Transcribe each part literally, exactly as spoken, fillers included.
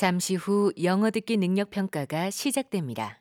잠시 후 영어 듣기 능력 평가가 시작됩니다.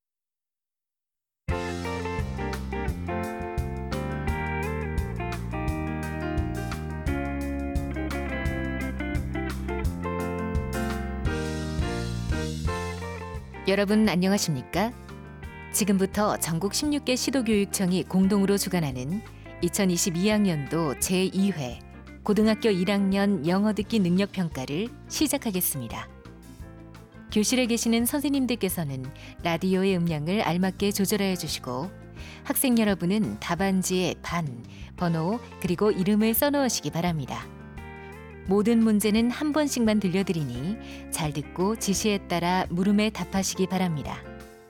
여러분 안녕하십니까? 지금부터 전국 십육 개 시도교육청이 공동으로 주관하는 이천이십이 학년도 제이 회 고등학교 일 학년 영어 듣기 능력 평가를 시작하겠습니다. 교실에 계시는 선생님들께서는 라디오의 음량을 알맞게 조절하여 주시고 학생 여러분은 답안지에 반, 번호 그리고 이름을 써넣으시기 바랍니다. 모든 문제는 한 번씩만 들려드리니 잘 듣고 지시에 따라 물음에 답하시기 바랍니다.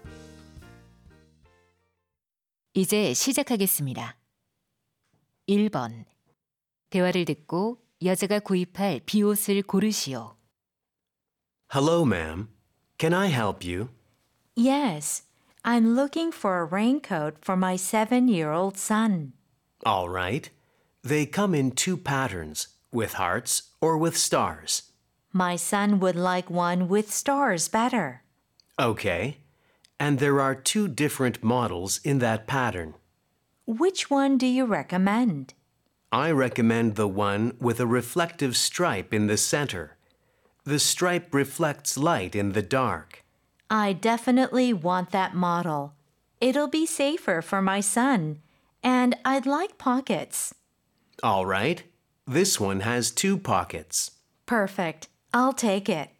이제 시작하겠습니다. 일 번. 대화를 듣고 여자가 구입할 비옷을 고르시오. Hello, ma'am. Can I help you? Yes, I'm looking for a raincoat for my seven-year-old son. All right. They come in two patterns, with hearts or with stars. My son would like one with stars better. Okay. And there are two different models in that pattern. Which one do you recommend? I recommend the one with a reflective stripe in the center. The stripe reflects light in the dark. I definitely want that model. It'll be safer for my son, and I'd like pockets. All right. This one has two pockets. Perfect. I'll take it.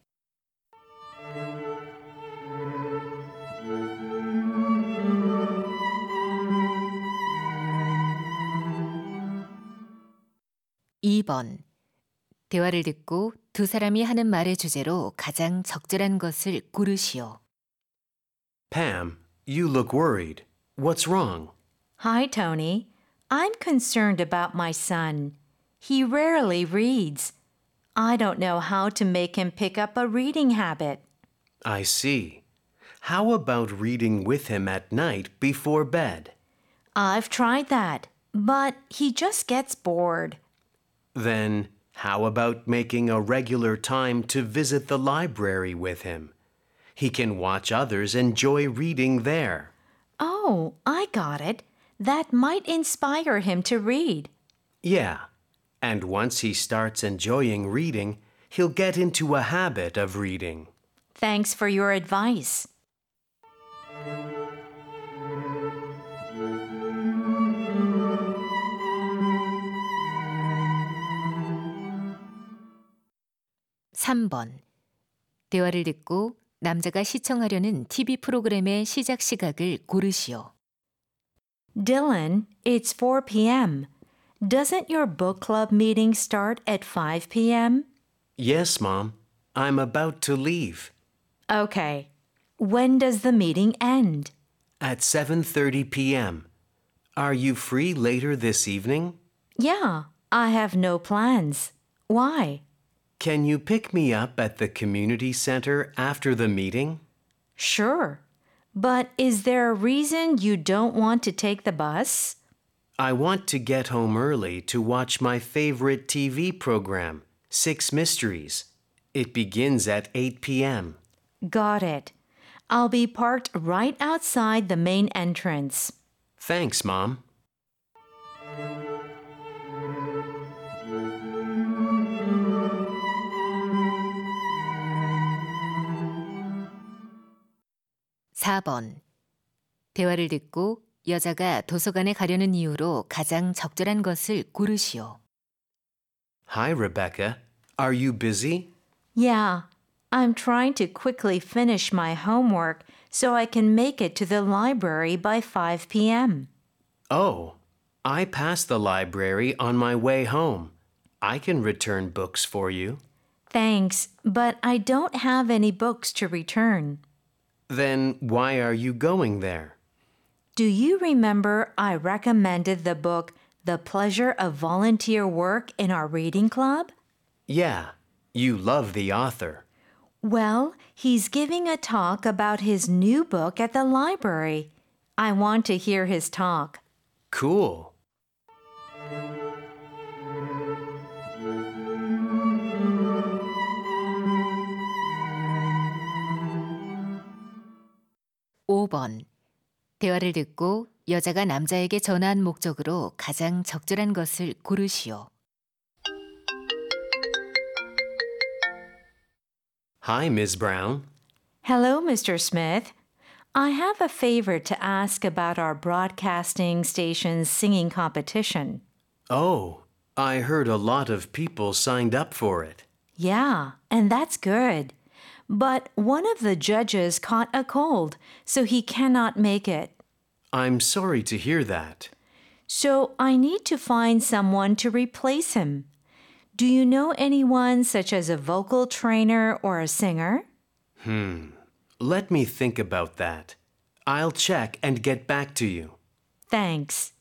이 번. 대화를 듣고 두 사람이 하는 말의 주제로 가장 적절한 것을 고르시오. Pam, you look worried. What's wrong? Hi, Tony. I'm concerned about my son. He rarely reads. I don't know how to make him pick up a reading habit. I see. How about reading with him at night before bed? I've tried that, but he just gets bored. Then, how about making a regular time to visit the library with him? He can watch others enjoy reading there. Oh, I got it. That might inspire him to read. Yeah, and once he starts enjoying reading, he'll get into a habit of reading. Thanks for your advice. 삼 번. 대화를 듣고 남자가 시청하려는 티비 프로그램의 시작 시각을 고르시오. Dylan, it's four p.m. Doesn't your book club meeting start at five p.m.? Yes, Mom. I'm about to leave. Okay. When does the meeting end? At seven thirty p.m. Are you free later this evening? Yeah, I have no plans. Why? Can you pick me up at the community center after the meeting? Sure. But is there a reason you don't want to take the bus? I want to get home early to watch my favorite T V program, Six Mysteries. It begins at eight p.m. Got it. I'll be parked right outside the main entrance. Thanks, Mom. 사 번. 대화를 듣고 여자가 도서관에 가려는 이유로 가장 적절한 것을 고르시오. Hi, Rebecca. Are you busy? Yeah, I'm trying to quickly finish my homework so I can make it to the library by five p.m. Oh, I passed the library on my way home. I can return books for you. Thanks, but I don't have any books to return. Then why are you going there? Do you remember I recommended the book The Pleasure of Volunteer Work in our reading club? Yeah, you love the author. Well, he's giving a talk about his new book at the library. I want to hear his talk. Cool. 오 번. 대화를 듣고 여자가 남자에게 전화한 목적으로 가장 적절한 것을 고르시오. Hi, Miss Brown. Hello, Mister Smith. I have a favor to ask about our broadcasting station's singing competition. Oh, I heard a lot of people signed up for it. Yeah, and that's good. But one of the judges caught a cold, so he cannot make it. I'm sorry to hear that. So I need to find someone to replace him. Do you know anyone such as a vocal trainer or a singer? Let me think about that. I'll check and get back to you. Thanks.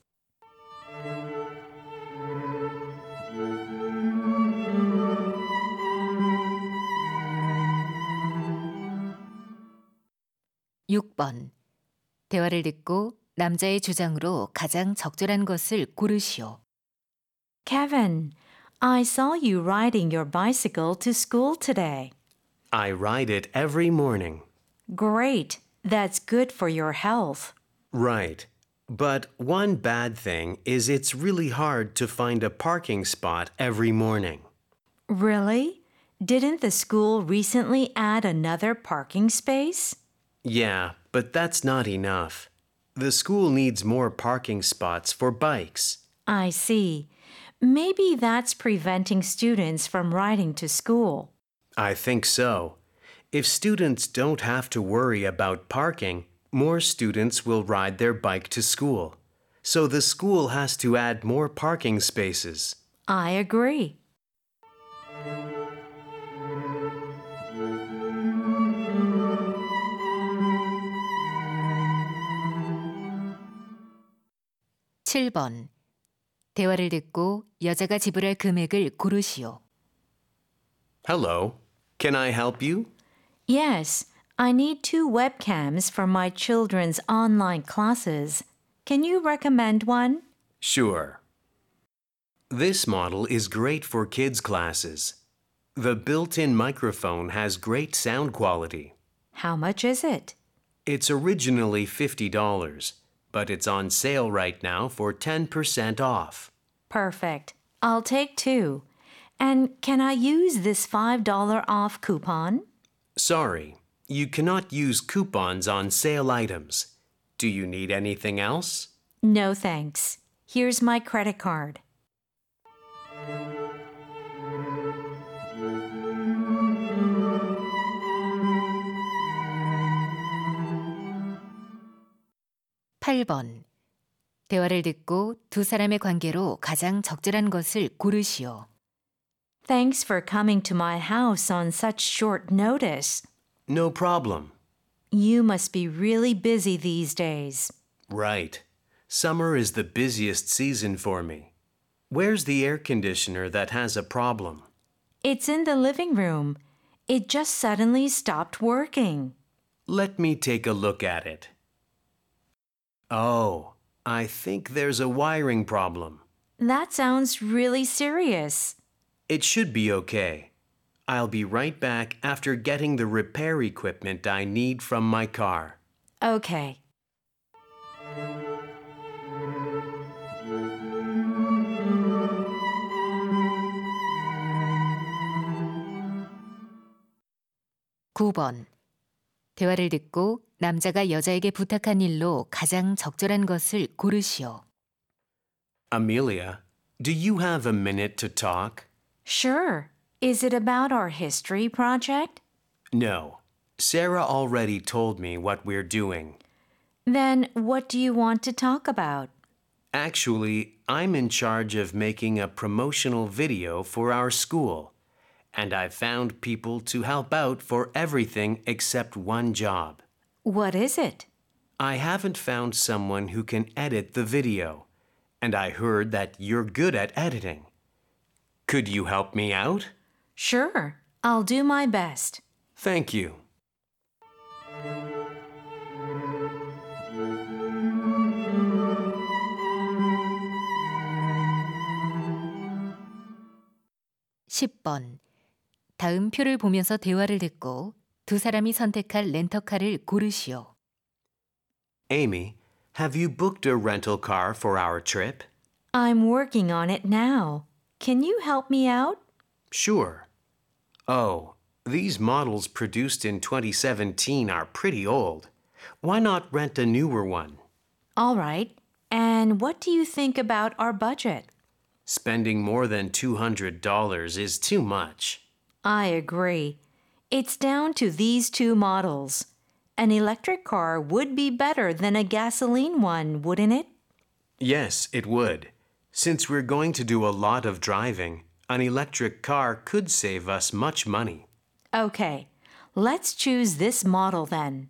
육 번. 대화를 듣고 남자의 주장으로 가장 적절한 것을 고르시오. Kevin, I saw you riding your bicycle to school today. I ride it every morning. Great. That's good for your health. Right. But one bad thing is it's really hard to find a parking spot every morning. Really? Didn't the school recently add another parking space? Yeah, but that's not enough. The school needs more parking spots for bikes. I see. Maybe that's preventing students from riding to school. I think so. If students don't have to worry about parking, more students will ride their bike to school. So the school has to add more parking spaces. I agree. 칠 번. 대화를 듣고 여자가 지불할 금액을 고르시오. Hello. Can I help you? Yes, I need two webcams for my children's online classes. Can you recommend one? Sure. This model is great for kids' classes. The built-in microphone has great sound quality. How much is it? It's originally fifty dollars, but it's on sale right now for ten percent off. Perfect. I'll take two. And can I use this five dollars off coupon? Sorry, you cannot use coupons on sale items. Do you need anything else? No, thanks. Here's my credit card. 팔 번. 대화를 듣고 두 사람의 관계로 가장 적절한 것을 고르시오. Thanks for coming to my house on such short notice. No problem. You must be really busy these days. Right. Summer is the busiest season for me. Where's the air conditioner that has a problem? It's in the living room. It just suddenly stopped working. Let me take a look at it. Oh, I think there's a wiring problem. That sounds really serious. It should be okay. I'll be right back after getting the repair equipment I need from my car. Okay. 구 번. 대화를 듣고 남자가 여자에게 부탁한 일로 가장 적절한 것을 고르시오. Amelia, do you have a minute to talk? Sure. Is it about our history project? No. Sarah already told me what we're doing. Then what do you want to talk about? Actually, I'm in charge of making a promotional video for our school, and I've found people to help out for everything except one job. What is it? I haven't found someone who can edit the video, and I heard that you're good at editing. Could you help me out? Sure. I'll do my best. Thank you. 십 번. 다음 표를 보면서 대화를 듣고 두 사람이 선택할 렌터카를 고르시오. Amy, have you booked a rental car for our trip? I'm working on it now. Can you help me out? Sure. Oh, these models produced in twenty seventeen are pretty old. Why not rent a newer one? All right. And what do you think about our budget? Spending more than two hundred dollars is too much. I agree. It's down to these two models. An electric car would be better than a gasoline one, wouldn't it? Yes, it would. Since we're going to do a lot of driving, an electric car could save us much money. Okay, let's choose this model then.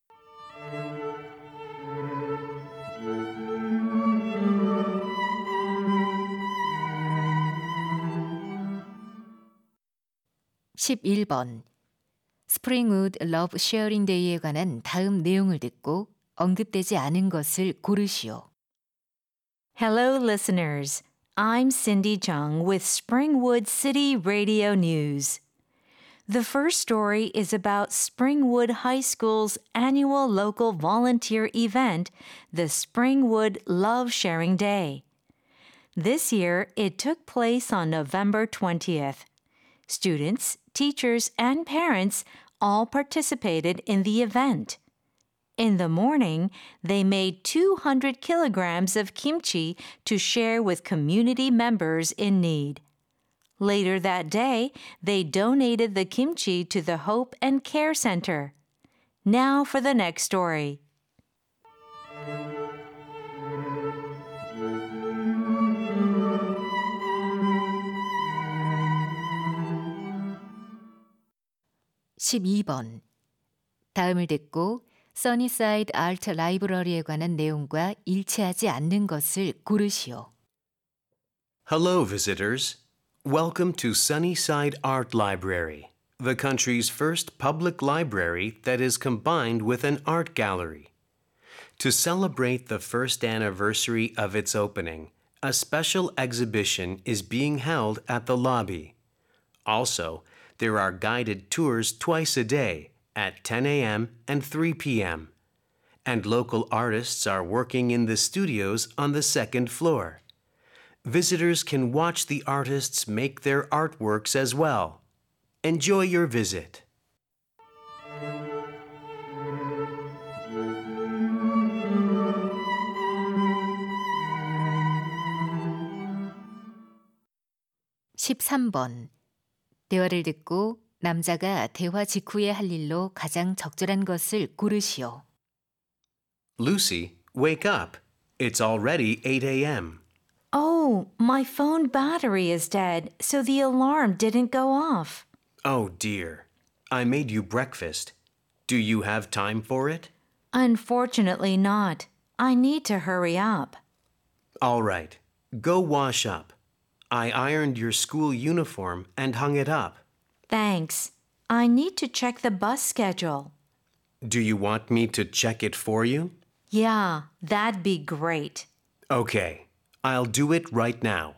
십일 번. 스프링우드 러브 쉐어링 데이에 관한 다음 내용을 듣고 언급되지 않은 것을 고르시오. Hello, listeners. I'm Cindy Jung with Springwood City Radio News. The first story is about Springwood High School's annual local volunteer event, the Springwood Love Sharing Day. This year, it took place on November twentieth. Students, teachers, and parents all participated in the event. In the morning, they made two hundred kilograms of kimchi to share with community members in need. Later that day, they donated the kimchi to the Hope and Care Center. Now for the next story. 십이 번. 다음을 듣고 써니사이드 아트 라이브러리에 관한 내용과 일치하지 않는 것을 고르시오. Hello, visitors. Welcome to Sunnyside Art Library, the country's first public library that is combined with an art gallery. To celebrate the first anniversary of its opening, a special exhibition is being held at the lobby. Also, there are guided tours twice a day at ten a.m. and three p.m. And local artists are working in the studios on the second floor. Visitors can watch the artists make their artworks as well. Enjoy your visit. 십삼 번. 대화를 듣고 남자가 대화 직후에 할 일로 가장 적절한 것을 고르시오. Lucy, wake up. It's already eight a.m. Oh, my phone battery is dead, so the alarm didn't go off. Oh dear. I made you breakfast. Do you have time for it? Unfortunately not. I need to hurry up. All right. Go wash up. I ironed your school uniform and hung it up. Thanks. I need to check the bus schedule. Do you want me to check it for you? Yeah, that'd be great. Okay. I'll do it right now.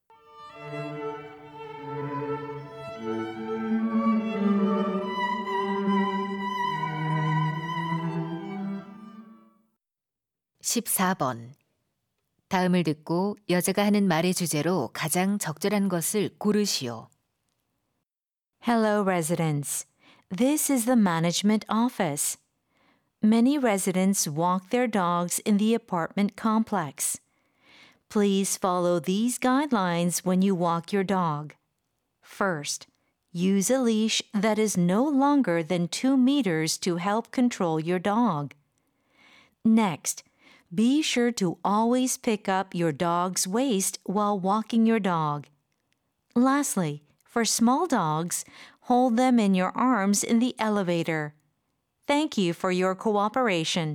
십사 번. 다음을 듣고 여자가 하는 말의 주제로 가장 적절한 것을 고르시오. Hello, residents. This is the management office. Many residents walk their dogs in the apartment complex. Please follow these guidelines when you walk your dog. First, use a leash that is no longer than two meters to help control your dog. Next, be sure to always pick up your dog's waist while walking your dog. Lastly, for small dogs, hold them in your arms in the elevator. Thank you for your cooperation.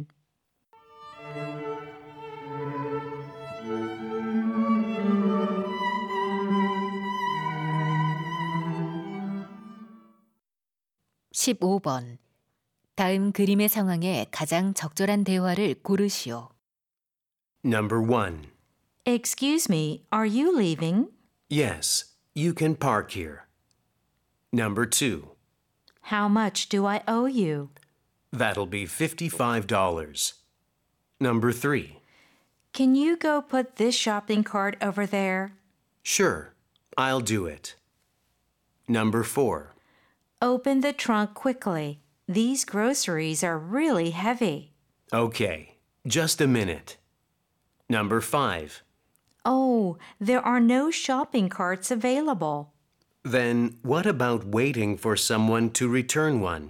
십오 번. 다음 그림의 상황에 가장 적절한 대화를 고르시오. Number one. Excuse me, are you leaving? Yes, you can park here. Number two. How much do I owe you? That'll be fifty-five dollars. Number three. Can you go put this shopping cart over there? Sure, I'll do it. Number four. Open the trunk quickly. These groceries are really heavy. Okay, just a minute. Number five. Oh, there are no shopping carts available. Then what about waiting for someone to return one?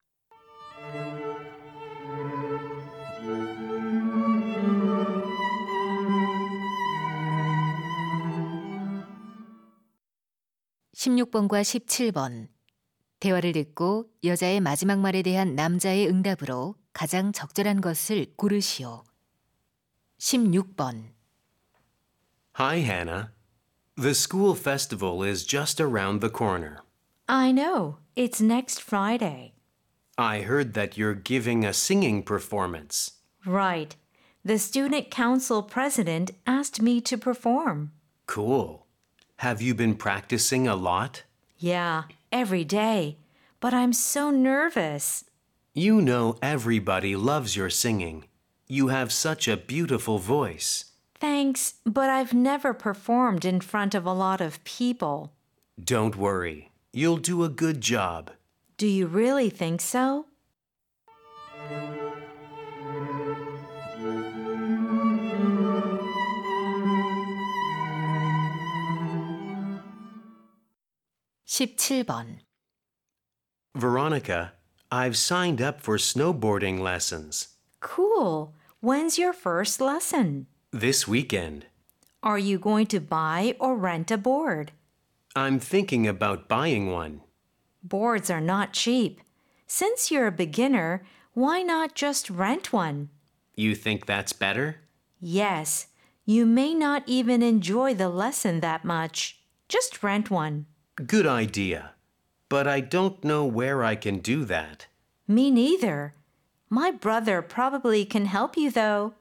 십육 번과 십칠 번. 대화를 듣고 여자의 마지막 말에 대한 남자의 응답으로 가장 적절한 것을 고르시오. 십육 번. Hi, Hannah. The school festival is just around the corner. I know. It's next Friday. I heard that you're giving a singing performance. Right. The student council president asked me to perform. Cool. Have you been practicing a lot? Yeah, every day. But I'm so nervous. You know everybody loves your singing. You have such a beautiful voice. Thanks, but I've never performed in front of a lot of people. Don't worry. You'll do a good job. Do you really think so? 십칠 번. Veronica, I've signed up for snowboarding lessons. Cool. When's your first lesson? This weekend. Are you going to buy or rent a board? I'm thinking about buying one. Boards are not cheap. Since you're a beginner, why not just rent one? You think that's better? Yes. You may not even enjoy the lesson that much. Just rent one. Good idea. But I don't know where I can do that. Me neither. My brother probably can help you, though.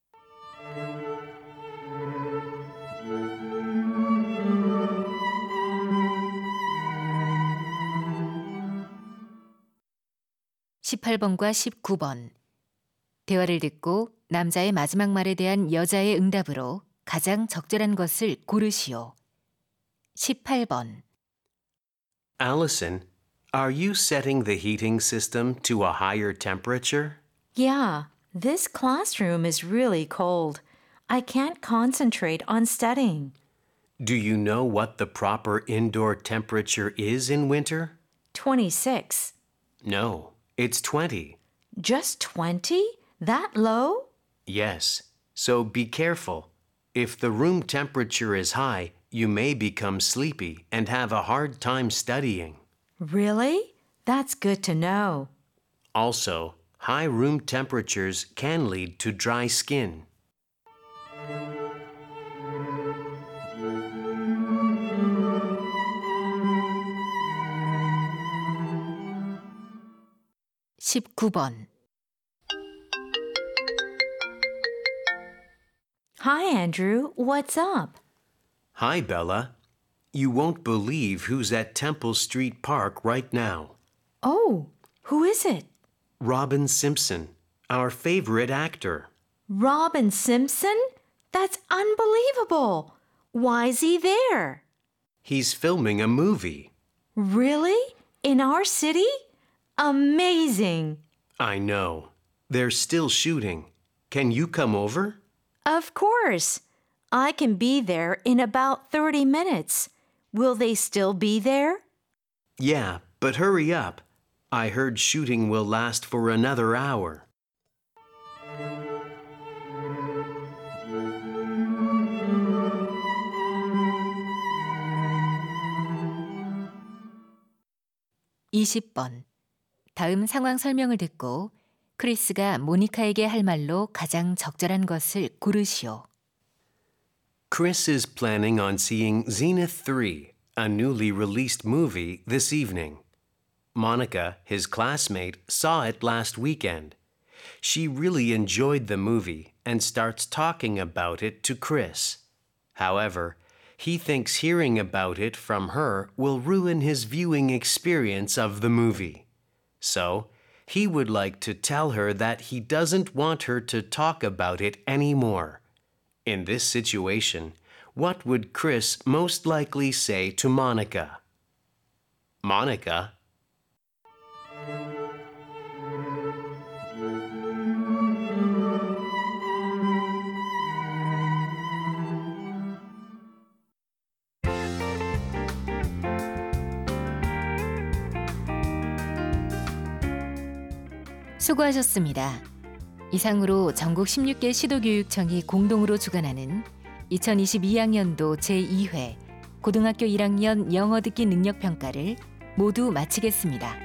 십팔 번과 십구 번. 대화를 듣고 남자의 마지막 말에 대한 여자의 응답으로 가장 적절한 것을 고르시오. 십팔 번. Allison, are you setting the heating system to a higher temperature? Yeah, this classroom is really cold. I can't concentrate on studying. Do you know what the proper indoor temperature is in winter? twenty-six. No, it's twenty. Just twenty? That low? Yes, so be careful. If the room temperature is high, you may become sleepy and have a hard time studying. Really? That's good to know. Also, high room temperatures can lead to dry skin. 십구 번. Hi, Andrew. What's up? Hi, Bella. You won't believe who's at Temple Street Park right now. Oh, who is it? Robin Simpson, our favorite actor. Robin Simpson? That's unbelievable. Why's he there? He's filming a movie. Really? In our city? Amazing. I know. They're still shooting. Can you come over? Of course. I can be there in about thirty minutes. Will they still be there? Yeah, but hurry up. I heard shooting will last for another hour. 이십 번. 다음 상황 설명을 듣고 크리스가 모니카에게 할 말로 가장 적절한 것을 고르시오. Chris is planning on seeing Zenith three, a newly released movie, this evening. Monica, his classmate, saw it last weekend. She really enjoyed the movie and starts talking about it to Chris. However, he thinks hearing about it from her will ruin his viewing experience of the movie. So, He would like to tell her that he doesn't want her to talk about it anymore. In this situation, what would Chris most likely say to Monica? Monica, 수고하셨습니다. 이상으로 전국 십육 개 시도교육청이 공동으로 주관하는 이천이십이 학년도 제이 회 고등학교 일 학년 영어 듣기 능력 평가를 모두 마치겠습니다.